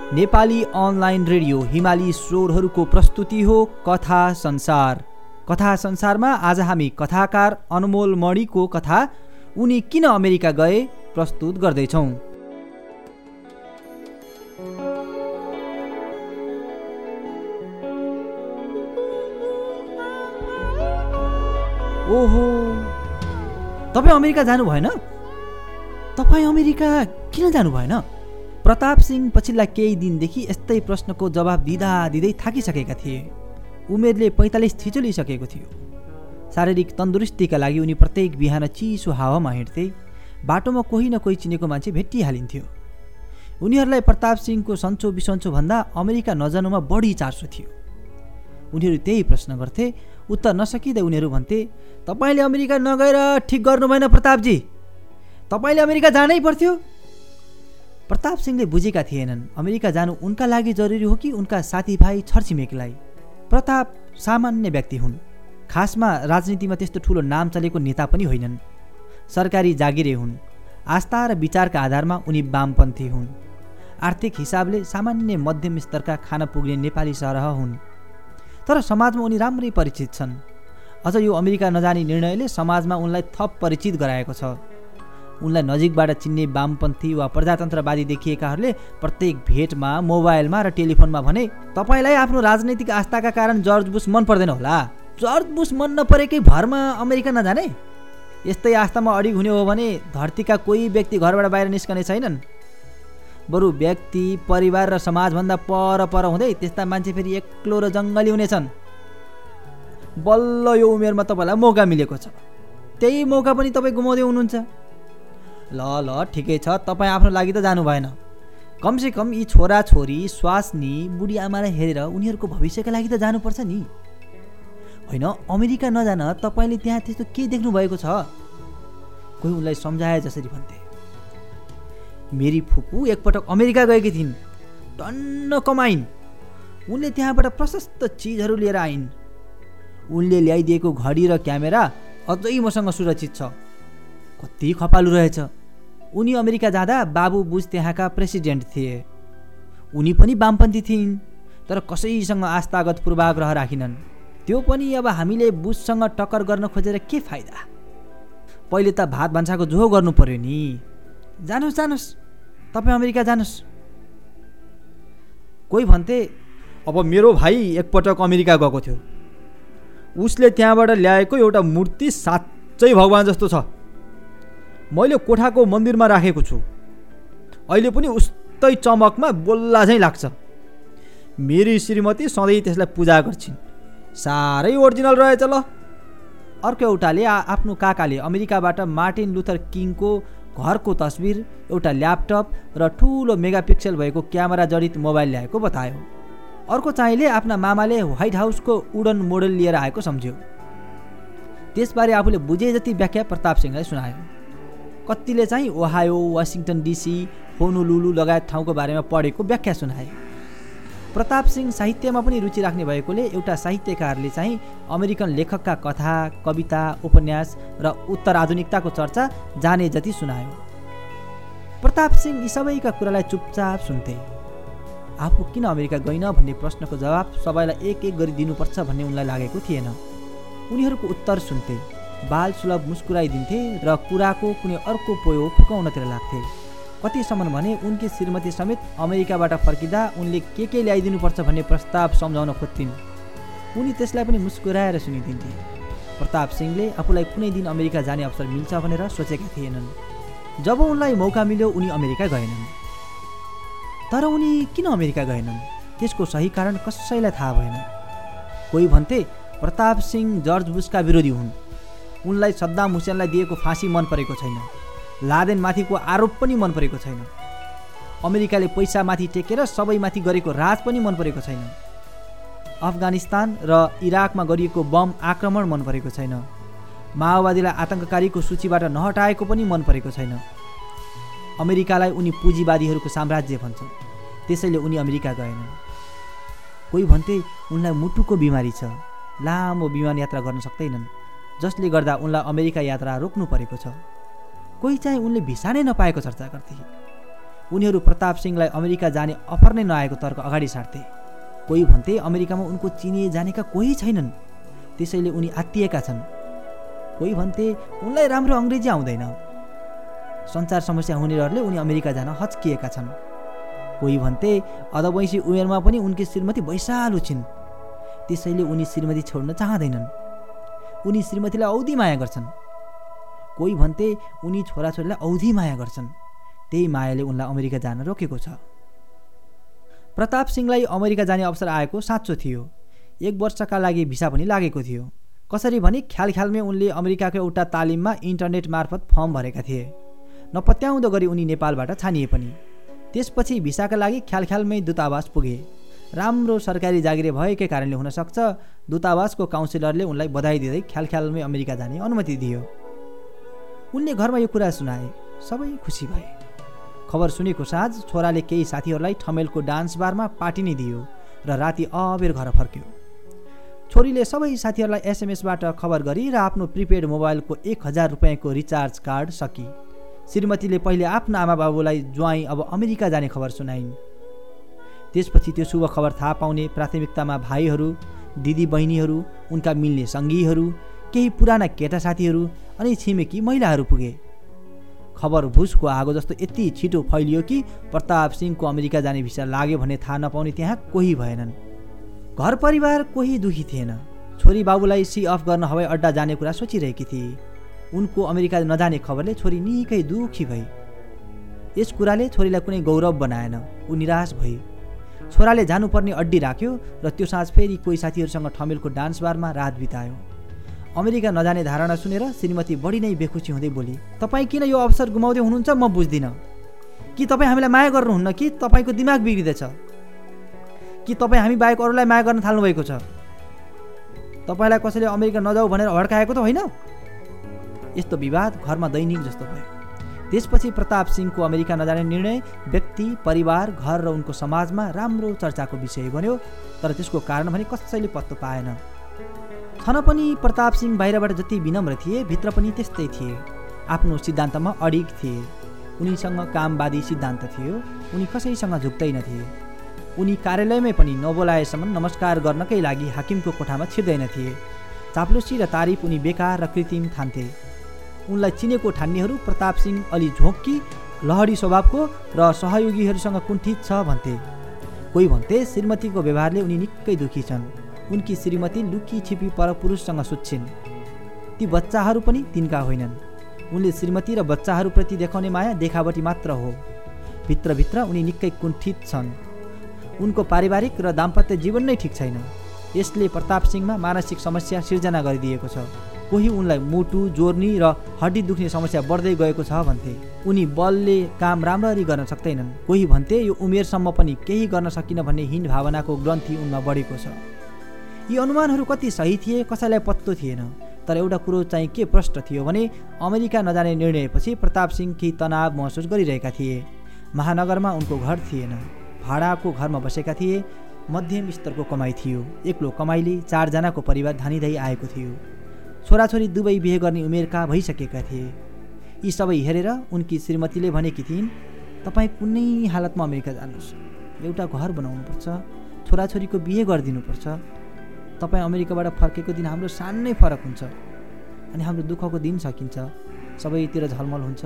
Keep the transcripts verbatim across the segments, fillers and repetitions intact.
Nepali online radio हिमाली स्वरहरूको प्रस्तुति हो कथा संसार। कथा संसारमा आज हामी कथाकार अनमोल मणिको कथा उनी किन अमेरिका गए प्रस्तुत गर्दैछौँ। ओहो, तपाईँ अमेरिका जानु भएन? तपाईँ अमेरिका किन जानु भएन? प्रताप सिंह पछिल्ला केही दिनदेखि यस्तै प्रश्नको जवाब दिँदा दिँदै थाकिसकेका थिए। उमेरले पैँतालिस छिचोलिसकेको थियो। शारीरिक तन्दुरुस्तीका लागि उनी प्रत्येक बिहान चिसो हावामा हिँड्थे। बाटोमा कोही न कोही चिनेको मान्छे भेटिहालिन्थ्यो। उनीहरूलाई प्रताप सिंहको सन्चो बिसन्चो भन्दा अमेरिका नजानुमा बढी चासो थियो। उनीहरू त्यही प्रश्न गर्थे। उत्तर नसकिँदै उनीहरू भन्थे, तपाईँले अमेरिका नगएर ठिक गर्नु भएन प्रतापजी, तपाईँले अमेरिका जानै पर्थ्यो। प्रताप सिंहले बुझेका थिएनन् अमेरिका जानु उनका लागि जरुरी हो कि उनका साथीभाइ छरछिमेकीलाई। प्रताप सामान्य व्यक्ति हुन्। खासमा राजनीतिमा त्यस्तो ठुलो नाम चलेको नेता पनि होइनन्। सरकारी जागिरे हुन्। आस्था र विचारका आधारमा उनी वामपन्थी हुन्। आर्थिक हिसाबले सामान्य मध्यम स्तरका खान पुग्ने नेपाली सरह हुन्। तर समाजमा उनी राम्रै परिचित छन्। अझ यो अमेरिका नजाने निर्णयले समाजमा उनलाई थप परिचित गराएको छ। उनलाई नजिकबाट चिन्ने वामपन्थी वा प्रजातन्त्रवादी देखिएकाहरूले प्रत्येक भेटमा, मोबाइलमा र टेलिफोनमा भने, तपाईँलाई आफ्नो राजनैतिक आस्थाका कारण जर्ज बुश मन पर्दैन होला। जर्ज बुश मन नपरेकै भरमा अमेरिका नजाने? यस्तै आस्थामा अडिग हुने हो भने धरतीका कोही व्यक्ति घरबाट बाहिर निस्कने छैनन्। बरु व्यक्ति, परिवार र समाजभन्दा पर पर हुँदै त्यस्ता मान्छे फेरि एक्लो र जङ्गली हुनेछन्। बल्ल यो उमेरमा तपाईँलाई मौका मिलेको छ, त्यही मौका पनि तपाईँ गुमाउँदै हुनुहुन्छ। ल ल ठिकै छ, तपाईँ आफ्नो लागि त जानु भएन। कमसेकम यी छोराछोरी, स्वास्नी, बुढी आमालाई हेरेर उनीहरूको भविष्यका लागि त जानुपर्छ नि। होइन, अमेरिका नजान तपाईँले त्यहाँ त्यस्तो के देख्नु भएको छ? कोही उनलाई सम्झाए जसरी भन्थे। मेरी फुपू एकपटक अमेरिका गएकी थिइन्। टन्न कमाइन्। उनले त्यहाँबाट प्रशस्त चिजहरू लिएर आइन्। उनले ल्याइदिएको घडी र क्यामेरा अझै मसँग सुरक्षित छ। कति खपालु रहेछ। उनी अमेरिका जाँदा बाबु बुश त्यहाँका प्रेसिडेन्ट थिए। उनी पनि वामपन्थी थिइन्, तर कसैसँग आस्थागत पूर्वाग्रह राखिनन्। त्यो पनि अब हामीले बुशसँग टक्कर गर्न खोजेर के फाइदा? पहिले त भात भान्साको जोहो गर्नु पर्यो नि। जानुहोस् जानुहोस्, तपाईँ अमेरिका जानुहोस्। कोही भन्थे, अब मेरो भाइ एकपटक अमेरिका गएको थियो। उसले त्यहाँबाट ल्याएको एउटा मूर्ति साँच्चै भगवान् जस्तो छ। मैले कोठाको मन्दिरमा राखेको छु। अहिले पनि उस्तै चमकमा गोल्ला झैँ लाग्छ। मेरी श्रीमती सधैँ त्यसलाई पूजा गर्छिन्। साह्रै ओरिजिनल रहेछ ल। अर्को एउटाले आफ्नो काकाले अमेरिकाबाट मार्टिन लुथर किङको घरको तस्बिर, एउटा ल्यापटप र ठुलो मेगापिक्सल भएको क्यामेरा जडित मोबाइल ल्याएको बतायो। अर्को चाहिँले आफ्ना मामाले व्हाइट हाउसको उडन मोडल लिएर आएको सम्झ्यो। त्यसबारे आफूले बुझे जति व्याख्या प्रताप सिंहलाई सुनायो। कतिले चाहिँ ओहायो, वासिङटन डिसी, होनोलुलु लगायत ठाउँको बारेमा पढेको व्याख्या सुनाए। प्रताप सिंह साहित्यमा पनि रुचि राख्ने भएकोले एउटा साहित्यकारले चाहिँ अमेरिकन लेखकका कथा, कविता, उपन्यास र उत्तर आधुनिकताको चर्चा जाने जति सुनायो। प्रताप सिंह यी सबैका कुरालाई चुपचाप सुन्थे। आफू किन अमेरिका गइन भन्ने प्रश्नको जवाब सबैलाई एक एक गरी दिनुपर्छ भन्ने उनलाई लागेको थिएन। उनीहरूको उत्तर सुन्थे, बाल सुलभ मुस्कुराइदिन्थे र कुराको कुनै अर्को पोयो फुकाउनतिर लाग्थे। कतिसम्म भने उनकी श्रीमती समेत अमेरिकाबाट फर्किँदा उनले के के ल्याइदिनुपर्छ भन्ने प्रस्ताव सम्झाउन खोज्थिन्। उनी त्यसलाई पनि मुस्कुराएर सुनिदिन्थे। प्रताप सिंहले आफूलाई कुनै दिन अमेरिका जाने अवसर मिल्छ भनेर सोचेका थिएनन्। जब उनलाई मौका मिल्यो उनी अमेरिका गएनन्। तर उनी किन अमेरिका गएनन् त्यसको सही कारण कसैलाई थाहा भएन। कोही भन्थे प्रताप सिंह जर्ज बुशका विरोधी हुन्। उनलाई सद्दाम हुसेनलाई दिएको फाँसी मन परेको छैन। लादेन माथिको आरोप पनि मन परेको छैन। अमेरिकाले पैसामाथि टेकेर सबैमाथि गरेको राज पनि मन परेको छैन। अफगानिस्तान र इराकमा गरिएको बम आक्रमण मन परेको छैन। माओवादीलाई आतङ्ककारीको सूचीबाट नहटाएको पनि मन परेको छैन। अमेरिकालाई उनी पुँजीवादीहरूको साम्राज्य भन्छन्, त्यसैले उनी अमेरिका गएनन्। कोही भन्थे उनलाई मुटुको बिमारी छ, लामो विमान यात्रा गर्न सक्दैनन्, जसले गर्दा उनलाई अमेरिका यात्रा रोक्नु परेको छ। कोही चाहिँ उनले भिसा नै नपाएको चर्चा गर्थे। उनीहरू प्रताप सिंहलाई अमेरिका जाने अफर नै नआएको तर्क अगाडि सार्थे। कोही भन्थे अमेरिकामा उनको चिनिए जानेका कोही छैनन्, त्यसैले उनी आत्तिएका छन्। कोही भन्थे उनलाई राम्रो अङ्ग्रेजी आउँदैन, सञ्चार समस्या हुनेहरूले उनी अमेरिका जान हच्किएका छन्। कोही भन्थे अधवैँसी उमेरमा पनि उनकी श्रीमती वैशालु छिन्, त्यसैले उनी श्रीमती छोड्न चाहँदैनन्, उनी श्रीमतीलाई औधी माया गर्छन्। कोही भन्थे उनी छोराछोरीलाई औधी माया गर्छन्, त्यही मायाले उनलाई अमेरिका जान रोकेको छ। प्रताप सिंहलाई अमेरिका जाने अवसर आएको साँचो थियो। एक वर्षका लागि भिसा पनि लागेको थियो। कसरी भने ख्याल ख्यालमै उनले अमेरिकाको एउटा तालिममा इन्टरनेट मार्फत फर्म भरेका थिए। नपत्याउँदो गरी उनी नेपालबाट छानिए पनि। त्यसपछि भिसाका लागि ख्याल ख्यालमै दूतावास पुगे। राम्रो सरकारी जागिरे भएकै कारणले हुनसक्छ दूतावासको काउन्सिलरले उनलाई बधाई दिँदै ख्याल ख्यालमै अमेरिका जाने अनुमति दियो। उनले घरमा यो कुरा सुनाए, सबै खुसी भए। खबर सुनेको साँझ छोराले केही साथीहरूलाई ठमेलको डान्स बारमा पार्टी नै दियो र राति अबेर घर फर्क्यो। छोरीले सबै साथीहरूलाई एसएमएसबाट खबर गरी र आफ्नो प्रिपेड मोबाइलको एक हजार रुपियाँको रिचार्ज कार्ड सकि। श्रीमतीले पहिले आफ्नो आमा बाबुलाई ज्वाइँ अब अमेरिका जाने खबर सुनाइन्। त्यसपछि त्यो शुभ खबर थाहा पाउने प्राथमिकतामा भाइहरू, दिदी बहिनीहरू, उनका मिल्ने सङ्गीहरू, केही पुराना केटा साथीहरू अनि छिमेकी महिलाहरू पुगे। खबर भुसको आगो जस्तो यति छिटो फैलियो कि प्रताप सिंहको अमेरिका जाने भिसा लाग्यो भन्ने थाहा नपाउने त्यहाँ कोही भएनन्। घर परिवार कोही दुखी थिएन। छोरी बाबुलाई सी अफ गर्न हवाई अड्डा जाने कुरा सोचिरहेकी थिए। उनको अमेरिका नजाने खबरले छोरी निकै दुखी भई। यस कुराले छोरीलाई कुनै गौरव बनाएन। ऊ निराश भई। छोराले जानुपर्ने अड्डी राख्यो र त्यो साँझ फेरि कोही साथीहरूसँग ठमेलको डान्स बारमा रात बितायो। अमेरिका नजाने धारणा सुनेर श्रीमती बढी नै बेखुसी हुँदै बोली, तपाईँ किन यो अवसर गुमाउँदै हुनुहुन्छ म बुझ्दिनँ। कि तपाईँ हामीलाई माया गर्नुहुन्न कि तपाईँको दिमाग बिग्रिँदैछ? कि तपाईँ हामी बाहेक अरूलाई माया गर्न थाल्नुभएको छ? तपाईँलाई कसैले अमेरिका नजाऊ भनेर हड्काएको त होइन? यस्तो विवाद घरमा दैनिक जस्तो भयो। त्यसपछि प्रताप सिंहको अमेरिका नजाने निर्णय व्यक्ति, परिवार, घर र उनको समाजमा राम्रो चर्चाको विषय बन्यो। तर त्यसको कारण भने कसैले पत्तो पाएन। छन पनि प्रताप सिंह बाहिरबाट जति विनम्र थिए भित्र पनि त्यस्तै थिए। आफ्नो सिद्धान्तमा अडिग थिए। उनीसँग कामवादी सिद्धान्त थियो। उनी कसैसँग झुक्दैन थिए। उनी कार्यालयमै पनि नबोलाएसम्म नमस्कार गर्नकै लागि हाकिमको कोठामा छिर्दैन थिए। चाप्लुसी र तारिफ उनी बेकार र कृत्रिम ठान्थे। उनलाई चिनेको ठान्नेहरू प्रताप सिंह अलि झोक्की, लहडी स्वभावको र सहयोगीहरूसँग कुण्ठित छ भन्थे। कोही भन्थे श्रीमतीको व्यवहारले उनी निकै दुखी छन्। उनकी श्रीमती लुकी छिपी परपुरुषसँग सुत्छिन्। ती बच्चाहरू पनि तिनका होइनन्। उनले श्रीमती र बच्चाहरूप्रति देखाउने माया देखावटी मात्र हो। भित्रभित्र उनी निकै कुण्ठित छन्। उनको पारिवारिक र दाम्पत्य जीवन नै ठिक छैन। यसले प्रताप सिंहमा मानसिक समस्या सिर्जना गरिदिएको छ। कोही उनलाई मुटु जोर्नी र हड्डी दुख्ने समस्या बढ्दै गएको छ भन्थे। उनी बलले काम राम्ररी गर्न सक्दैनन्। कोही भन्थे यो उमेरसम्म पनि केही गर्न सकिन भन्ने हीन भावनाको ग्रन्थि उनमा बढेको छ। यी अनुमानहरू कति सही थिए कसैलाई पत्तो थिएन। तर एउटा कुरो चाहिँ के प्रष्ट थियो भने अमेरिका नजाने निर्णयपछि प्रताप सिंह केही तनाव महसुस गरिरहेका थिए। महानगरमा उनको घर थिएन। भाडाको घरमा बसेका थिए। मध्यम स्तरको कमाइ थियो। एक्लो कमाइले चारजनाको परिवार धानिँदै आएको थियो। छोराछोरी दुवै बिहे गर्ने उमेरका भइसकेका थिए। यी सबै हेरेर उनकी श्रीमतीले भनेकी थिइन्, तपाईँ कुनै हालतमा अमेरिका जानुहोस्, एउटा घर बनाउनुपर्छ, छोराछोरीको बिहे गरिदिनुपर्छ। तपाईँ अमेरिकाबाट फर्केको दिन हाम्रो सानै फरक हुन्छ अनि हाम्रो दुःखको दिन सकिन्छ, सबैतिर झलमल हुन्छ।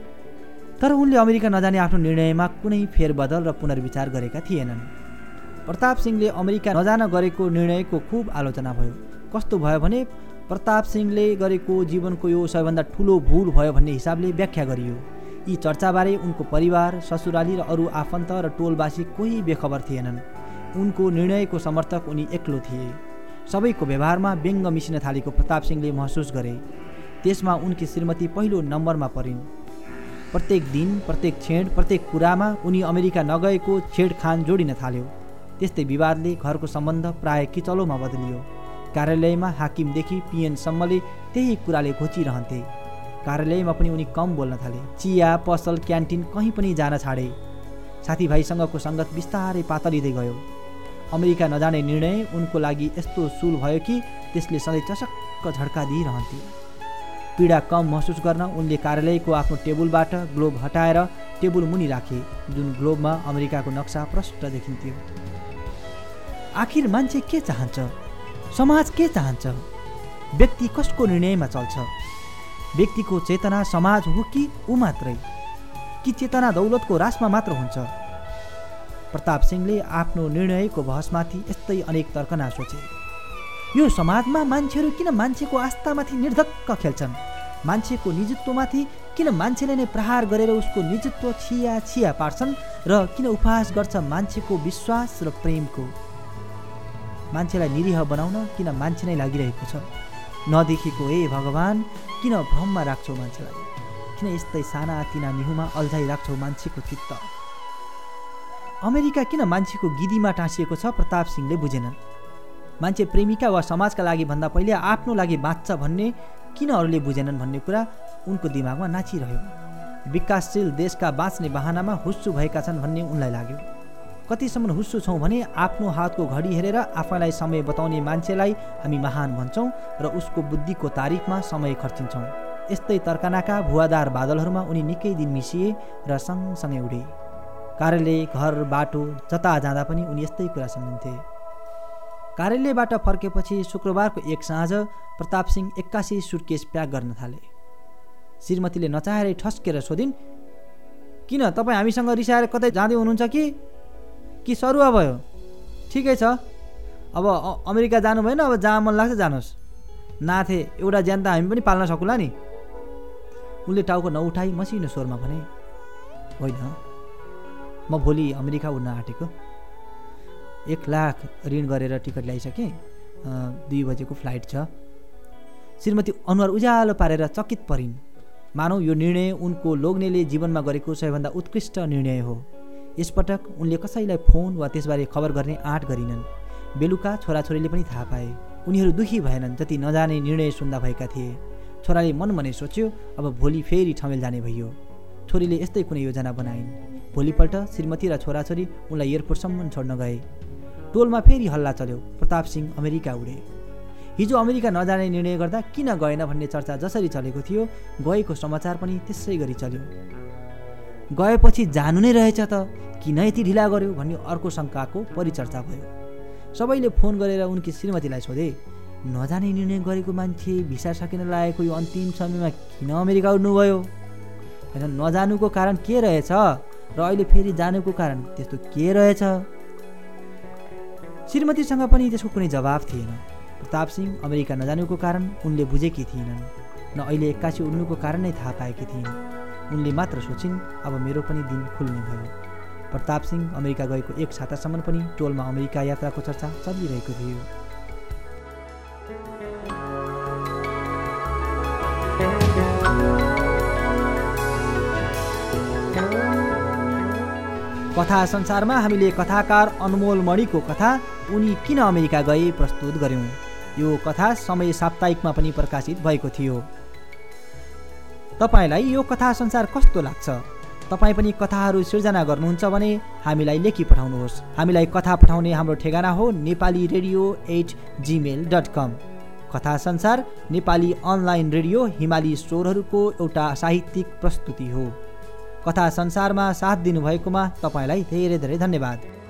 तर उनले अमेरिका नजाने आफ्नो निर्णयमा कुनै फेरबदल र पुनर्विचार गरेका थिएनन्। प्रताप सिंहले अमेरिका नजान गरेको निर्णयको खुब आलोचना भयो। कस्तो भयो भने प्रताप सिंहले गरेको जीवनको यो सबैभन्दा ठुलो भूल भयो भन्ने हिसाबले व्याख्या गरियो। यी चर्चाबारे उनको परिवार, ससुराली र अरू आफन्त र टोलवासी कोही बेखबर थिएनन्। उनको निर्णयको समर्थक उनी एक्लो थिए। सबैको व्यवहारमा व्यङ्ग मिसिन थालेको प्रताप सिंहले महसुस गरे। त्यसमा उनकी श्रीमती पहिलो नम्बरमा परिन्। प्रत्येक दिन, प्रत्येक छेड, प्रत्येक कुरामा उनी अमेरिका नगएको छेडखान जोडिन थाल्यो। त्यस्तै विवादले घरको सम्बन्ध प्राय किचलोमा बदलियो। कार्यालयमा हाकिमदेखि पिएनसम्मले त्यही कुराले घोचिरहन्थे। कार्यालयमा पनि उनी कम बोल्न थाले। चिया, पसल, क्यान्टिन कहीँ पनि जान छाडे। साथीभाइसँगको सङ्गत बिस्तारै पातलिँदै गयो। अमेरिका नजाने निर्णय उनको लागि यस्तो सुल भयो कि त्यसले सधैँ चसक्क झड्का दिइरहन्थे। पीडा कम महसुस गर्न उनले कार्यालयको आफ्नो टेबुलबाट ग्लोभ हटाएर टेबल मुनि राखे, जुन ग्लोबमा अमेरिकाको नक्सा प्रष्ट देखिन्थ्यो। आखिर मान्छे के चाहन्छ? समाज के चाहन्छ? व्यक्ति कसको निर्णयमा चल्छ? व्यक्तिको चेतना समाज हो कि ऊ मात्रै? कि चेतना दौलतको रासमा मात्र हुन्छ? प्रताप सिंहले आफ्नो निर्णयको बहसमाथि यस्तै अनेक तर्कना सोचे। यो समाजमा मान्छेहरू किन मान्छेको आस्थामाथि निर्धक्क खेल्छन्? मान्छेको निजत्वमाथि किन मान्छेले नै प्रहार गरेर उसको निजत्व छिया छिया पार्छन् र किन उपहास गर्छ मान्छेको विश्वास र प्रेमको? मान्छेलाई निरीह बनाउन किन मान्छे नै लागिरहेको छ? नदेखेको ए भगवान, किन भ्रममा राख्छौ मान्छेलाई? किन यस्तै साना तिना निहुमा अल्झाइ राख्छौ मान्छेको चित्त? अमेरिका किन मान्छेको गिदीमा टाँसिएको छ? प्रताप सिंहले बुझेनन्। मान्छे प्रेमिका वा समाजका लागि भन्दा पहिले आफ्नो लागि बाँच्छ भन्ने किन अरूले बुझेनन् भन्ने कुरा उनको दिमागमा नाचिरह्यो। विकासशील देशका बाँच्ने बहानामा हुस्सु भएका छन् भन्ने उनलाई लाग्यो। कतिसम्म हुस्सु छौँ भने आफ्नो हातको घडी हेरेर आफैलाई समय बताउने मान्छेलाई हामी महान भन्छौँ र उसको बुद्धिको तारिफमा समय खर्चिन्छौँ। यस्तै तर्कनाका भुवादार बादलहरूमा उनी निकै दिन मिसिए र सँगसँगै उडे। कार्यालय, घर, बाटो जता जाँदा पनि उनी यस्तै कुरा सम्झिन्थे। कार्यालयबाट फर्केपछि शुक्रबारको एक साँझ प्रताप सिंह एक्कासी सुटकेस प्याक गर्न थाले। श्रीमतीले नचाहेरै ठस्केर सोधिन्, किन तपाईँ हामीसँग रिसाएर कतै जाँदै हुनुहुन्छ कि कि सरुवा भयो? ठिकै छ, अब अमेरिका जानु भएन, अब जहाँ मन लाग्छ जानुहोस्। नाथे एउटा ज्यान त हामी पनि पाल्न सकुला नि। उनले टाउको नउठाई मसिनो स्वरमा भने, होइन, म भोलि अमेरिका उड्न आँटेको। एक लाख ऋण गरेर टिकट ल्याइसकेँ, दुई बजेको फ्लाइट छ। श्रीमती अनुहार उज्यालो पारेर चकित परिन्। मानौ यो निर्णय उनको लोग्नेले जीवनमा गरेको सबैभन्दा उत्कृष्ट निर्णय हो। यसपटक उनले कसैलाई फोन वा त्यसबारे खबर गर्ने आँट गरिनन्। बेलुका छोराछोरीले पनि थाहा पाए। उनीहरू दुखी भएनन् जति नजाने निर्णय सुन्दा भएका थिए। छोराले मनमनै सोच्यो, अब भोलि फेरि ठमेल जाने भइयो। छोरीले यस्तै कुनै योजना बनाइन्। भोलिपल्ट श्रीमती र छोराछोरी उनलाई एयरपोर्टसम्म छोड्न गए। टोलमा फेरि हल्ला चल्यो। प्रताप सिंह अमेरिका उडे। हिजो अमेरिका नजाने निर्णय गर्दा किन गएन भन्ने चर्चा जसरी चलेको थियो, गएको समाचार पनि त्यसै गरी चल्यो। गएपछि जानु नै रहेछ त, किन यति ढिला गर्यो भन्ने अर्को शङ्काको परिचर्चा भयो। सबैले फोन गरेर उनकी श्रीमतीलाई सोधे, नजाने निर्णय गरेको मान्छे भिसा सकिन लागेको यो अन्तिम समयमा किन अमेरिका उड्नुभयो? नजानुको कारण के रहेछ र अहिले फेरि जानुको कारण त्यस्तो के रहेछ? श्रीमतीसँग पनि त्यसको कुनै जवाफ थिएन। प्रताप सिंह अमेरिका नजानुको कारण उनले बुझेकी थिएनन्, न अहिले एक्कासी उड्नुको कारण नै थाहा पाएकी थिइन्। उनले मात्र सोचिन्, अब मेरो पनि दिन खुल्ने भयो। प्रताप सिंह अमेरिका गएको एक सातासम्म पनि टोलमा अमेरिका यात्राको चर्चा चलिरहेको थियो। कथा संसारमा हामीले कथाकार अनमोल मणिको कथा उनी किन अमेरिका गए प्रस्तुत गर्यौं। यो कथा समय साप्ताहिकमा पनि प्रकाशित भएको थियो। तपाईलाई यो कथा संसार कस्तो लाग्छ? तपाईँ पनि कथाहरू सिर्जना गर्नुहुन्छ भने हामीलाई लेखी पठाउनुहोस्। हामीलाई कथा पठाउने हाम्रो ठेगाना हो Nepali radio at Gmail dot com. कथा संसार नेपाली अनलाइन रेडियो हिमाली स्वरहरूको एउटा साहित्यिक प्रस्तुति हो। कथा संसारमा साथ दिनुभएकोमा तपाईँलाई धेरै धेरै धन्यवाद।